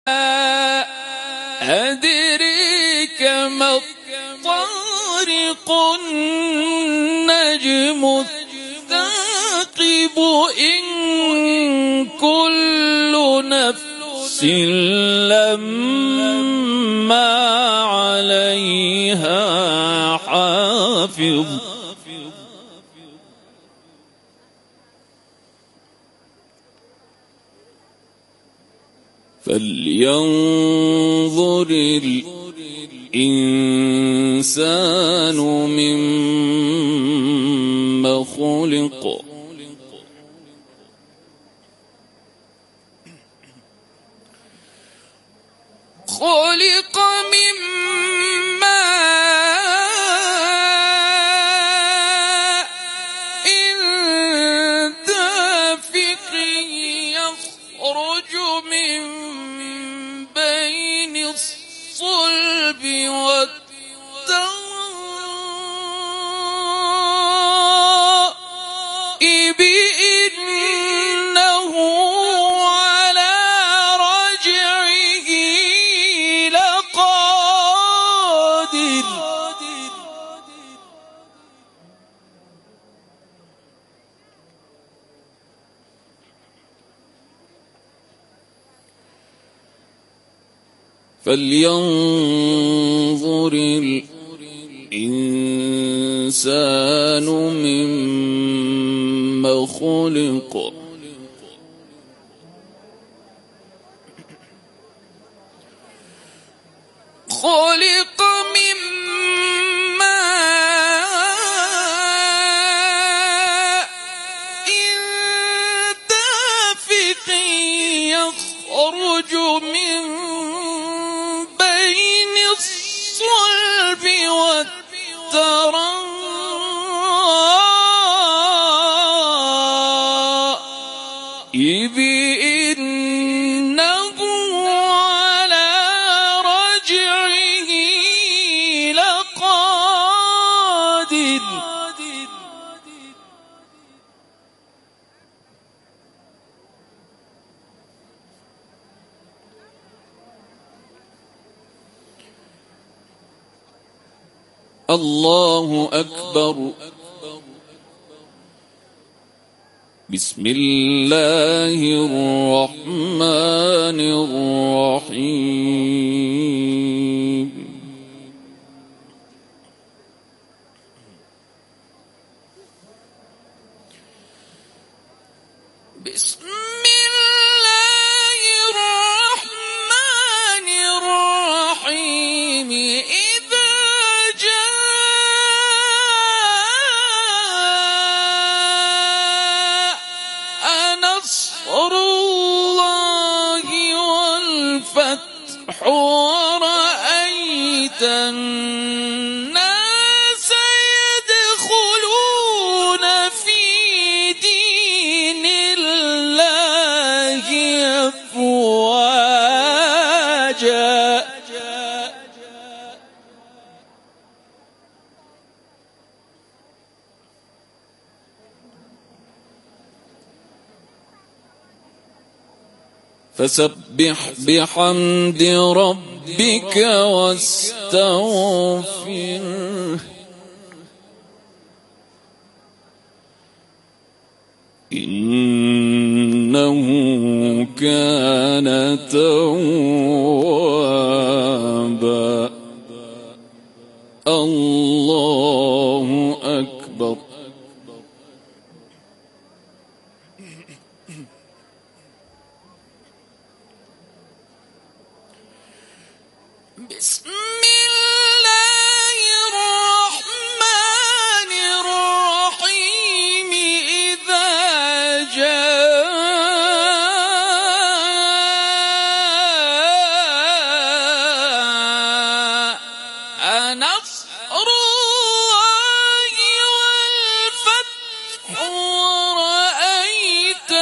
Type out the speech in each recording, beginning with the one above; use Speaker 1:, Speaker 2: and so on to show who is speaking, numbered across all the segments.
Speaker 1: أدريك ما الطارق النجم الثاقب إن كل نفس لما عليها حافظ فلينظر الإنسان مما خلق خلق من ماء دافق يخرج من بين الصلب والترائب إنه على رجعه لقادر فلينظر الإنسان مما خلق خلق من ماء دافق يخرج من بين الصلب والترائب إنه على رجعه لقادر الله أكبر بسم الله الرحمن الرحيم بسم الله الرحمن الرحيم إذا نصر الله والفتح ورأيت الناس يدخلون في دين الله أفواجا فسبح بحمد ربك واستغفره إنه كان توابا الله أكبر بسم الله الرحمن الرحيم إذا جاء نصر الله والفتح ورأيت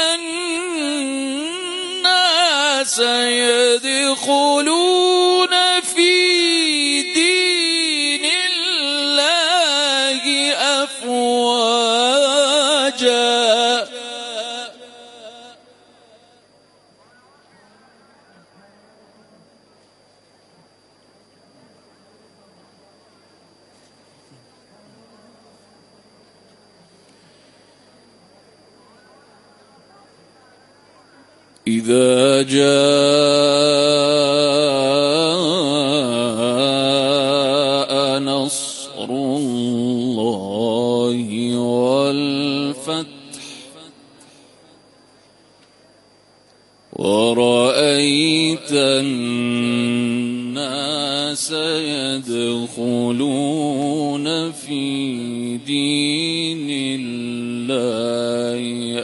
Speaker 1: الناس يدخلون في دين الله أفواجا إذا جاء نصر الله والفتح ورأيت الناس يدخلون في دين الله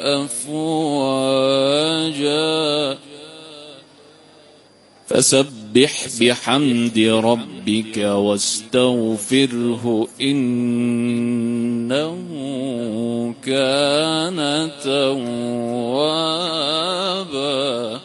Speaker 1: أفواجا فسبح بحمد ربك واستغفره إنه كان توابا.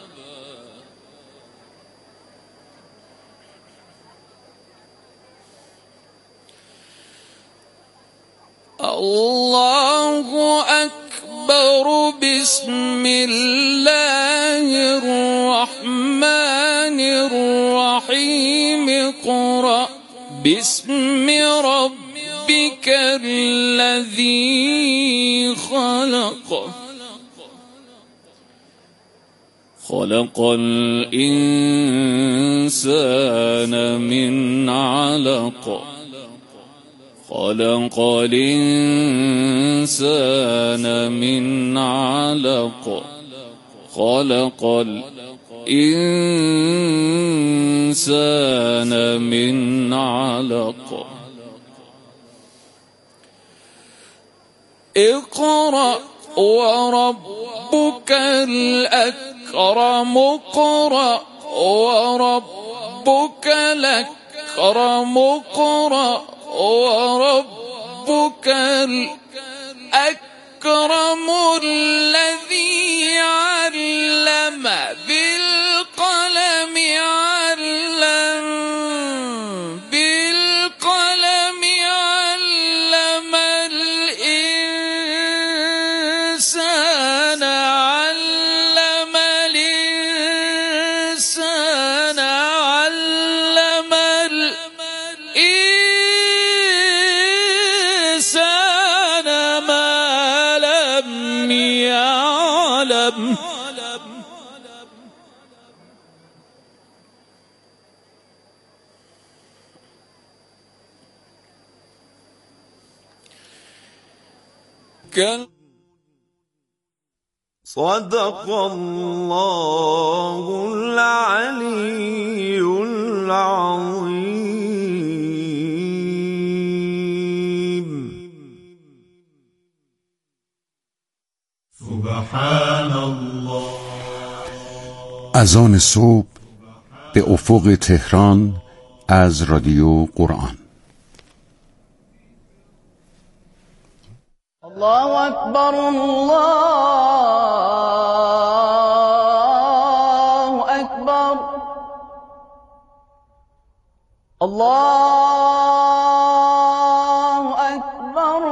Speaker 1: الله أكبر. بسم الله الرحمن الرحيم. اقرأ باسم ربك الذي خلق. خلق الإنسان من علق. خلق الإنسان من علق. خلق الإنسان من علق. اقرأ وربك الأكرم. اقرأ وربك الأكرم. اقرأ وربك الأكرم الذي علم بالقلم. علم بالقلم. علم الإنسان. علم الإنسان. علم الإنسان ما لم يعلم.
Speaker 2: صدق الله العلي العظيم.
Speaker 3: سبحان الله.
Speaker 4: اذان صبح به افق تهران از رادیو قرآن.
Speaker 5: الله أكبر. الله أكبر. الله أكبر.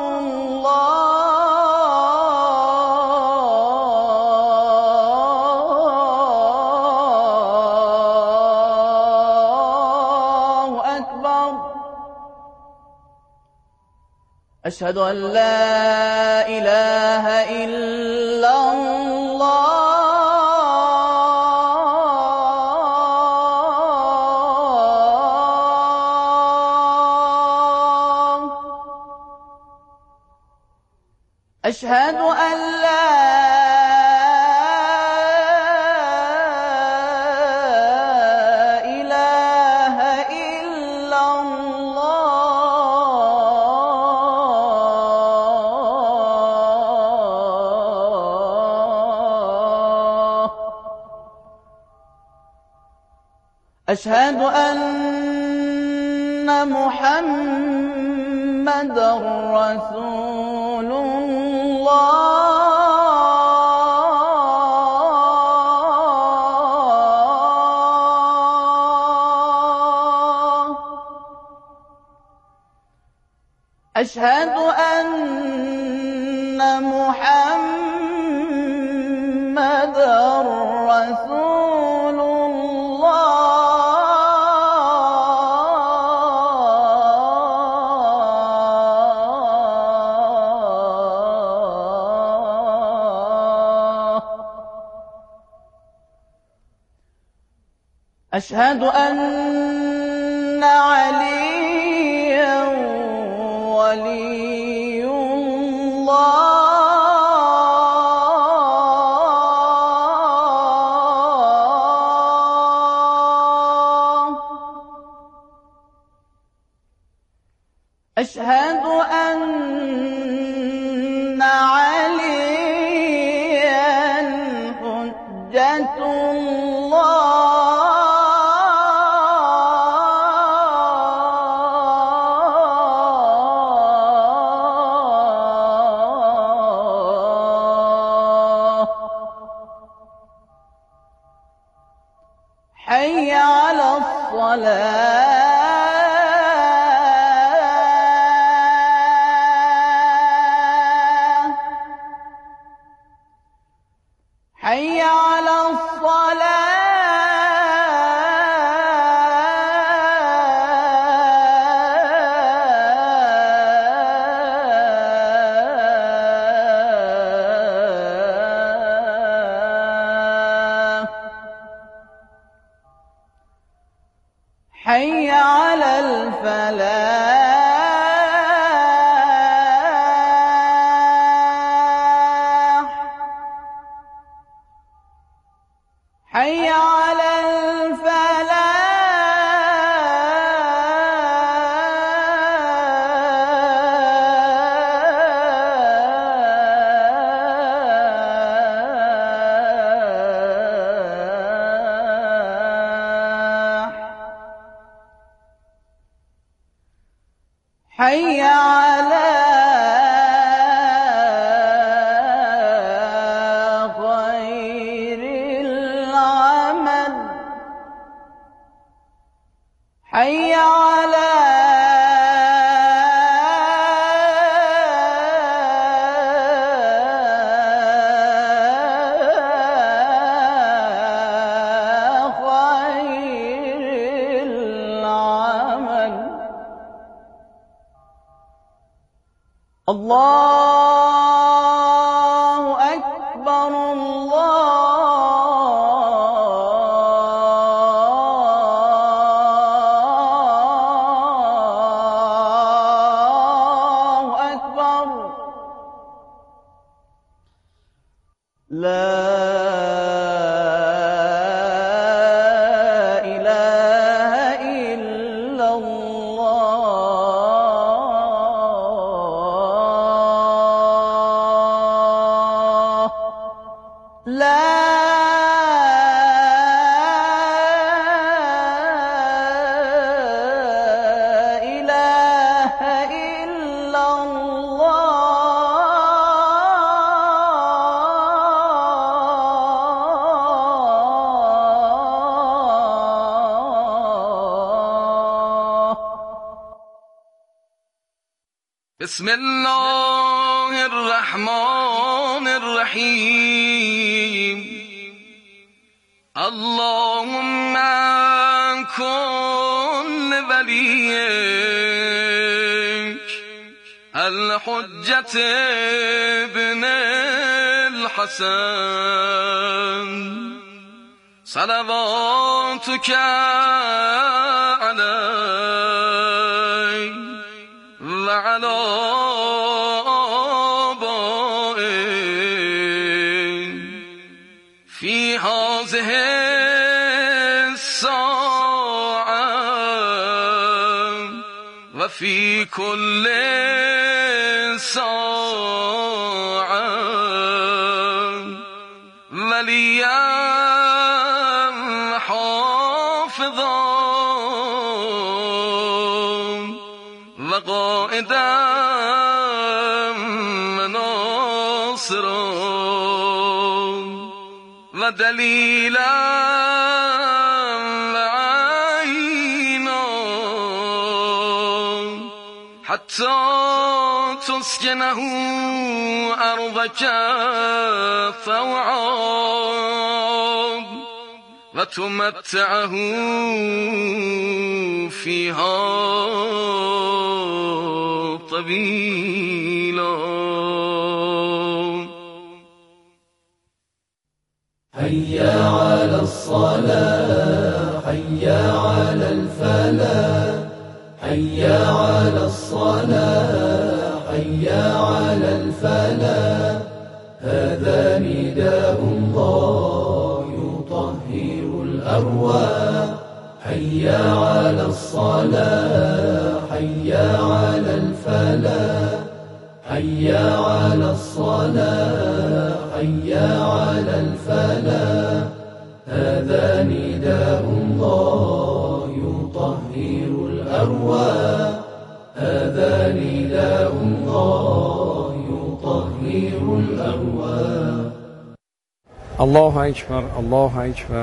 Speaker 5: الله أكبر. أشهد أن لا إله إلا الله. أشهد أن لا إله إلا الله. أشهد أن محمدًا رسول الله. أشهد أن محمدًا رسول الله. أشهد أن عليا ولي الله. أشهد أن عليا حجة الله. حي على الصلاة. حي على الصلاة. حي على الفلاح. حي على الفلاح. حي على خير العمل. حي على خير العمل. الله أكبر. الله أكبر. لا إله إلا الله. لا إله إلا الله.
Speaker 1: بسم الله الرحمن الرحيم. اللهم كن لوليك الحجة ابن الحسن صلواتك عليه وعلى آبائه في هذه الساعة وفي كل ساعة وليا حافظا وقائدا وناصرا ودليلا وعينا حتى تسكنه أرضك طوعا وتمتعه فيها طويلا.
Speaker 6: حي على الصلاة حي على الفلاح حي على الصلاة حي على الفلاح هذا نداء الله يطهر الأرواح حي على الصلاة حي على الفلاح حي على الصلاة حي على الفلاح هذا نداء الله يطهر الأرواح هذا نداء الله يطهر الأرواح
Speaker 7: الله أكبر الله أكبر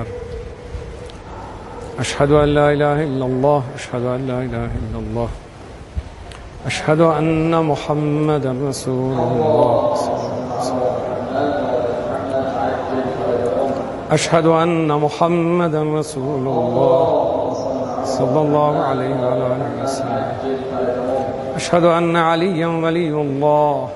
Speaker 7: أشهد أن لا إله إلا الله أشهد أن لا إله إلا الله أشهد أن محمدا رسول الله أشهد أن محمدا رسول الله صلى الله عليه وعلى آله وسلم أشهد أن عليا ولي الله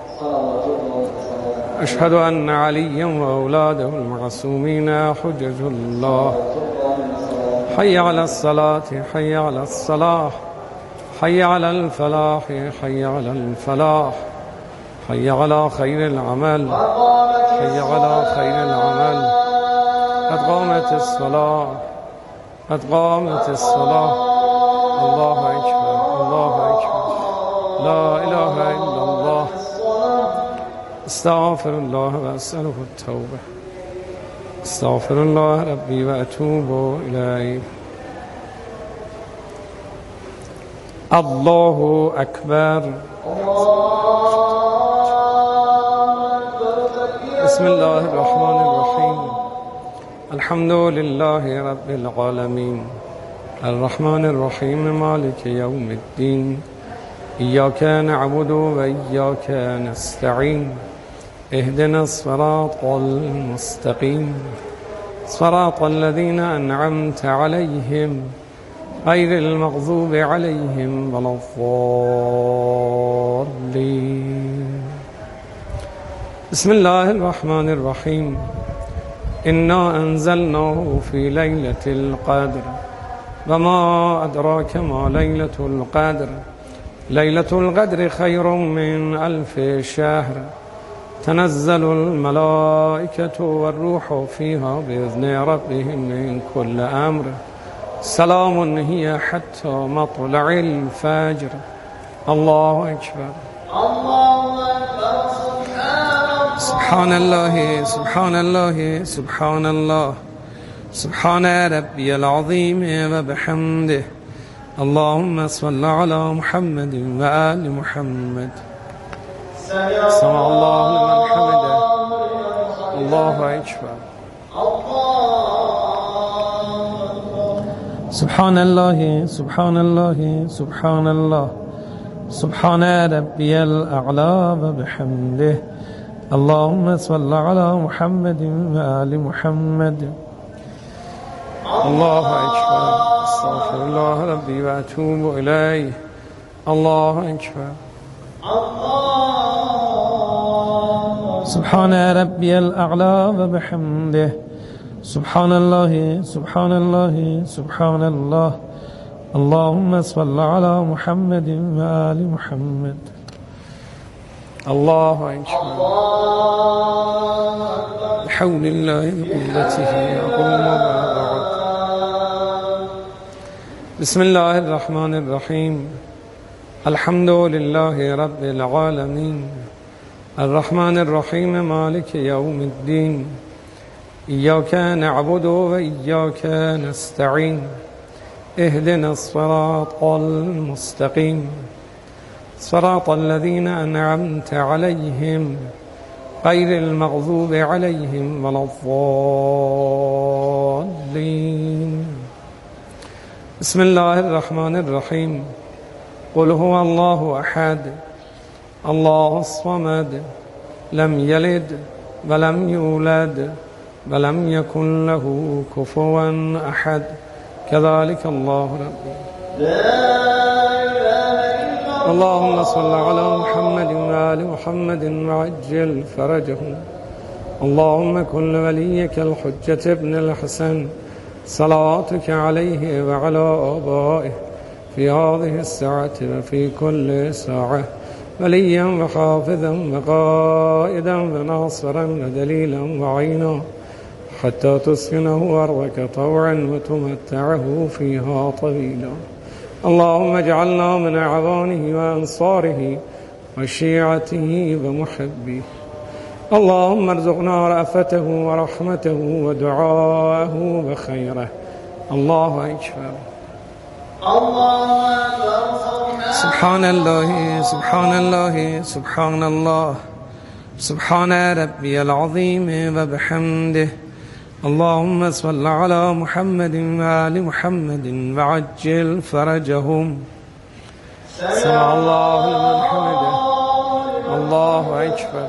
Speaker 7: أشهد أن عليا وأولاده المعصومين حجج الله حي على الصلاة حي على الصلاة حي على الفلاح حي على الفلاح حي على خير العمل حي على خير العمل قد قامت الصلاة قد قامت الصلاة الله أكبر الله أكبر لا إله إلا الله استغفر الله وأسأله التوبة استغفر الله ربي وأتوب إليه الله أكبر بسم الله الرحمن الرحيم الحمد لله رب العالمين الرحمن الرحيم مالك يوم الدين إياك نعبد وإياك نستعين اهدنا الصراط المستقيم صراط الذين أنعمت عليهم غير المغضوب عليهم ولا الضالين بسم الله الرحمن الرحيم إنا أنزلناه في ليلة القدر وما أدراك ما ليلة القدر ليلة القدر خير من 1000 شهر تنزل الملائكة والروح فيها بإذن ربهم من كل أمر سلام هي حتى مطلع الفجر الله أكبر سبحان الله سبحان الله سبحان الله سبحان ربي العظيم وبحمده اللهم صل على محمد وآل محمد سمع الله لمن حمده الله أكبر سبحان الله سبحان الله سبحان الله سبحان ربي الأعلى وبحمده اللهم صل على محمد وآل محمد الله أكبر استغفر الله ربي وأتوب إليه الله أكبر سبحان ربي الأعلى وبحمده سبحان الله سبحان الله سبحان الله اللهم صل على محمد وآل محمد الله أكبر بحول الله بقوته أقوم وأبعد بسم الله الرحمن الرحيم الحمد لله رب العالمين الرحمن الرحيم مالك يوم الدين إياك نعبد وإياك نستعين اهدنا الصراط المستقيم صراط الذين أنعمت عليهم غير المغضوب عليهم ولا الضالين بسم الله الرحمن الرحيم قل هو الله أحد الله الصمد لم يلد ولم يولد ولم يكن له كفوا أحد كذلك الله ربي اللهم صل على محمد وآل محمد وعجل فرجهم اللهم كن وليك الحجة ابن الحسن صلواتك عليه وعلى آبائه في هذه الساعة وفي كل ساعة وليا وحافظا وقائدا وناصرا ودليلا وعينا حتى تسكنه أرضك طوعا وتمتعه فيها طويلا. اللهم اجعلنا من أعوانه وأنصاره وشيعته ومحبيه. اللهم ارزقنا رأفته ورحمته ودعاءه وخيره. الله أكبر. سبحان الله سبحان الله سبحان الله سبحان ربي العظيم وبحمده. اللهم صل على محمد وآل محمد وعجل فرجهم. سمع الله لمن حمده. الله أكبر.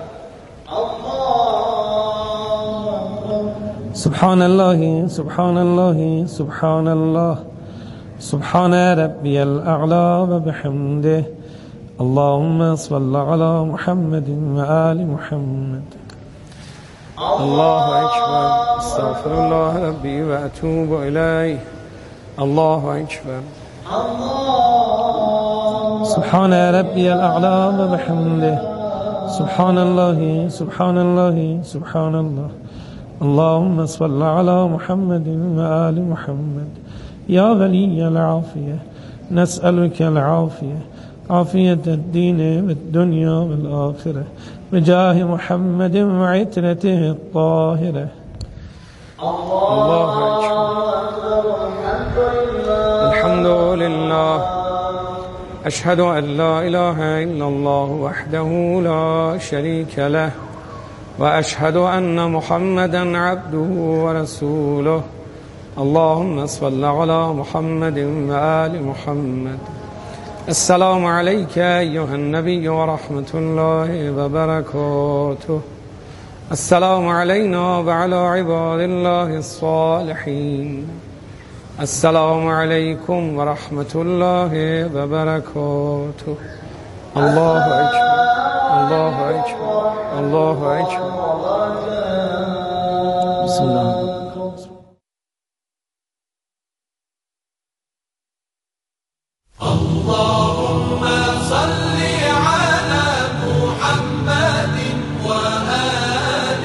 Speaker 7: سبحان الله سبحان الله سبحان الله سبحان ربي الأعلى وبحمده. اللهم صل على محمد وآل محمد. الله أكبر. استغفر الله ربي وأتوب إليه. الله أكبر. سبحان ربي الأعلى وبحمده. سبحان الله سبحان الله سبحان الله. اللهم صل على محمد وآل محمد. يا ولي العافية نسألك العافية، عافية الدين والدنيا والآخرة، بجاه محمد وعترته الطاهرة. الله أكبر. الحمد لله. أشهد أن لا إله إلا الله وحده لا شريك له، وأشهد أن محمدا عبده ورسوله. اللهم صل على محمد وآل محمد. السلام عليك أيها النبي ورحمة الله وبركاته. السلام علينا وعلى عباد الله الصالحين. السلام عليكم ورحمة الله وبركاته. الله أكبر. الله أكبر. الله أكبر. بسم الله.
Speaker 6: اللهم صل على محمد وآل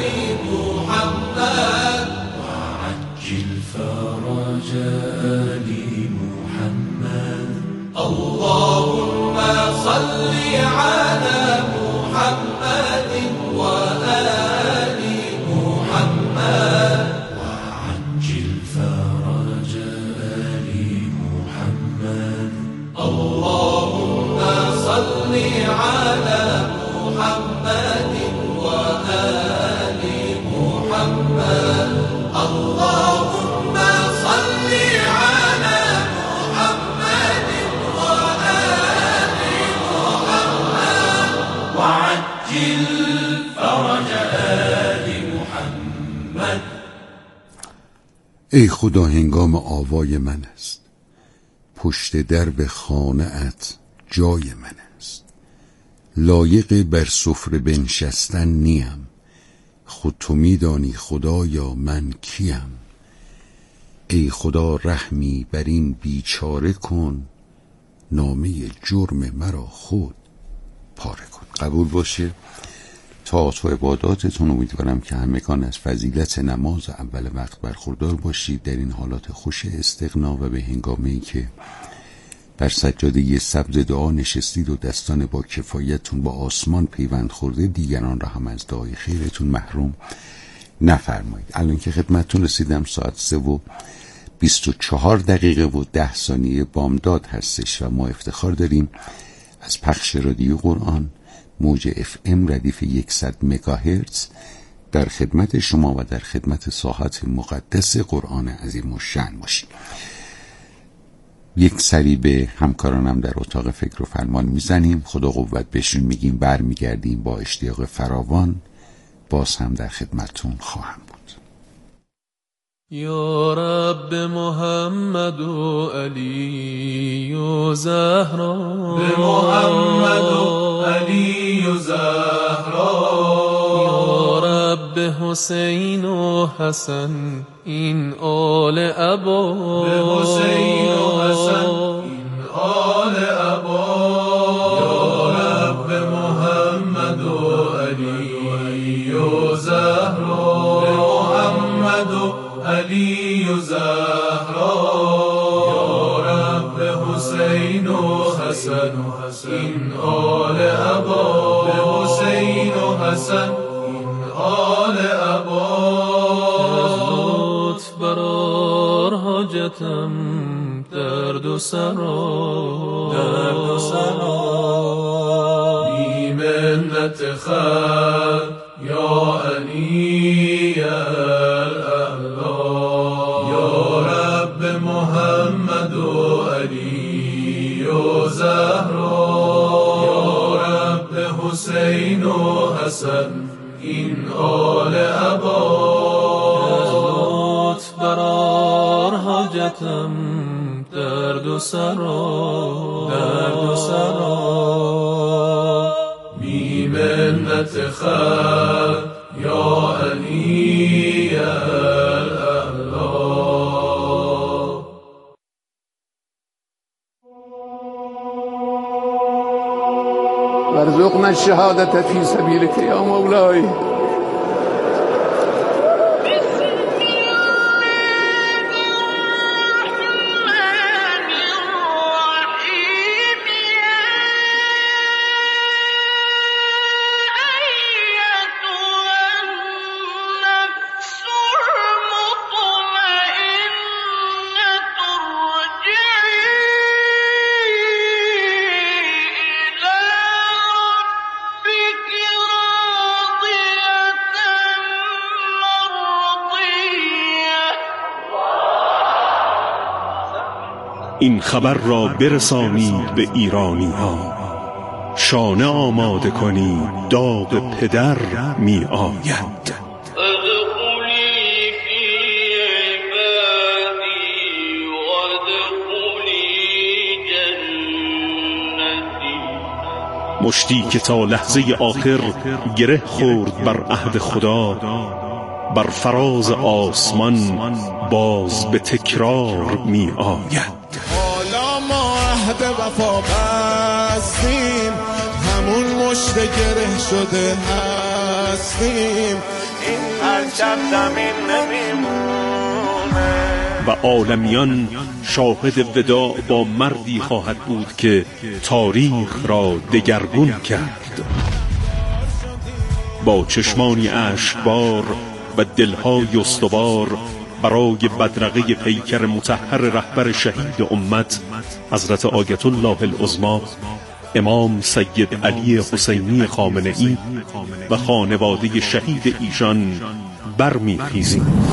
Speaker 6: محمد وعجل فرج آل محمد. اللهم صل على محمد وآل محمد وعجل فرج آل محمد. اللهم صل على محمد وآل محمد. اللهم صل على محمد وآل محمد وعجل فرج آل محمد.
Speaker 4: ای خدا هنگام آوای من است، پشت درب خانه‌ات جای من است. لایق بر سفره بنشستن نیم، خود تو میدانی خدایا من کیم. ای خدا رحمی بر این بیچاره کن، نامه جرم مرا خود پاره کن. قبول باشه طاعات و عباداتتون. امیدوارم که همگان از فضیلت نماز اول وقت برخوردار باشید در این حالات خوش استغنا و به هنگامی که بر سجاده سبز دعا نشستید و دستان با کفایتون با آسمان پیوند خورده، دیگران را هم از دعای خیرتون محروم نفرمایید. الان که خدمتتون رسیدم ساعت 3:24 و 10 ثانیه بامداد هستش و ما افتخار داریم از پخش رادیو قرآن موج FM ردیف 100 مگاهرتز در خدمت شما و در خدمت ساحت مقدس قرآن عظیم الشأن باشیم. یک سری به همکارانم در اتاق فکر و فرمان میزنیم، خدا قوت بهشون میگیم، برمیگردیم با اشتیاق فراوان، باز هم در خدمتتون خواهم بود.
Speaker 8: یا رب محمد و علی و زهرا،
Speaker 6: به محمد و علی و زهرا.
Speaker 8: یا رب حسین و حسن این آل ابا،
Speaker 6: به حسین و حسن این آل ابا. یا رب محمد و علی و زهرا، به محمد و علی و زهرا. یا رب حسین و حسن این آل ابا، به حسین و حسن این آل ابا.
Speaker 8: لطف برار حاجتم درد و سرا، درد و سرا.
Speaker 6: بی منت خلق یا علی الاعلا. یا رب محمد و علی و زهرا. یا رب حسین و حسن این آل ابا.
Speaker 8: لطف برار حاجتم درد و سرا، درد و سرا.
Speaker 6: بی منت خلق یا علی الاعلا.
Speaker 9: وارزقنا الشهادة في سبيلك يا مولاي.
Speaker 10: این خبر را برسانید به ایرانی ها، شانه آماده کنید داغ پدر می آید. مشتی که تا لحظه آخر گره خورد بر عهد خدا، بر فراز آسمان باز به تکرار می آید.
Speaker 2: حالا ما عهد وفا بستیم، همون مشت گره شده هستیم. این پرچم زمین نمیمونه
Speaker 10: و عالمیان شاهد وداع با مردی خواهد بود که تاریخ را دگرگون کرد. با چشمانی اشکبار و دلهای استوار برای بدرقه پیکر مطهر رهبر شهید امت حضرت آیت الله العظمی امام سید علی حسینی خامنه‌ای و خانواده شهید ایشان برمیخیزیم.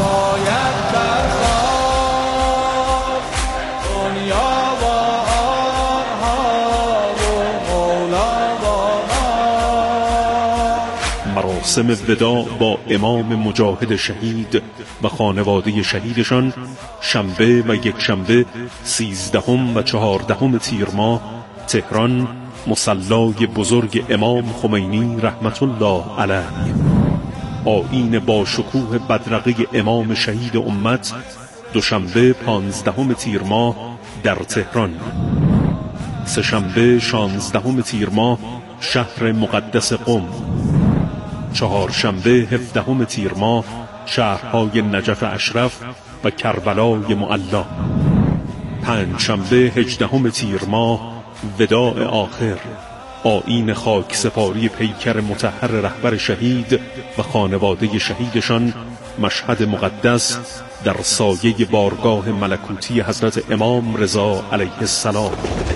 Speaker 10: مراسم وداع با امام مجاهد شهید و خانواده شهیدشان شنبه و یکشنبه 13 و 14 تیر ماه تهران، مصلای بزرگ امام خمینی رحمت الله علیه. آیین با شکوه بدرقه امام شهید امت دوشنبه 15 تیر ماه در تهران. سه‌شنبه 16 تیر ماه شهر مقدس قم. چهارشنبه 17 تیر ماه شهرهای نجف اشرف و کربلای معلا. پنجشنبه 18 تیر ماه وداع آخر، آیین خاکسپاری پیکر مطهر رهبر شهید و خانواده شهیدشان، مشهد مقدس در سایه بارگاه ملکوتی حضرت امام رضا علیه السلام.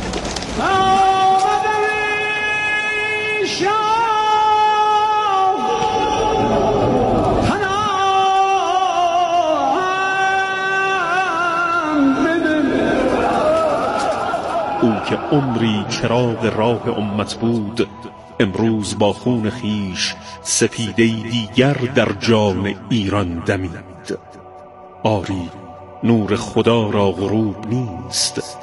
Speaker 10: او که عمری چراغ راه امت بود، امروز با خون خیش سپیده دیگر در جان ایران دمید. آری نور خدا را غروب نیست،